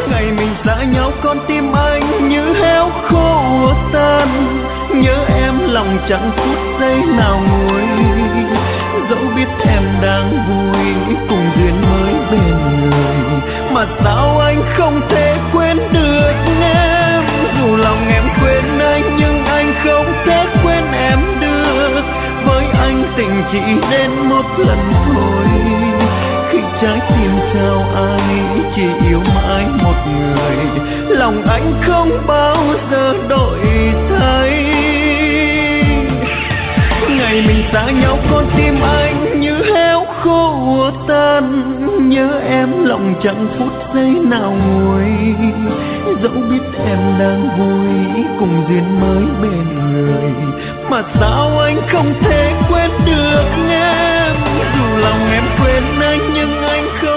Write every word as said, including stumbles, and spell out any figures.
Ngày mình xa nhau con tim anh như héo khô tan, nhớ em lòng chẳng phút giây nào nguôi. Dẫu biết em đang vui cùng duyên mới bên người, mà sao anh không thể quên được em. Dù lòng em quên anh nhưng anh không thể quên em được. Với anh tình chỉ đến một lần thôi, khi trái tim trao ai chỉ yêu mãi một người. Lòng anh không bao giờ đổi thay. Ngày mình xa nhau con tim anh như héo khô tan, nhớ em lòng chẳng phút giây nào nguôi. Dẫu biết em đang vui cùng duyên mới bên người, mà sao anh không thể quên được em. Dù lòng em quên anh nhưng anh không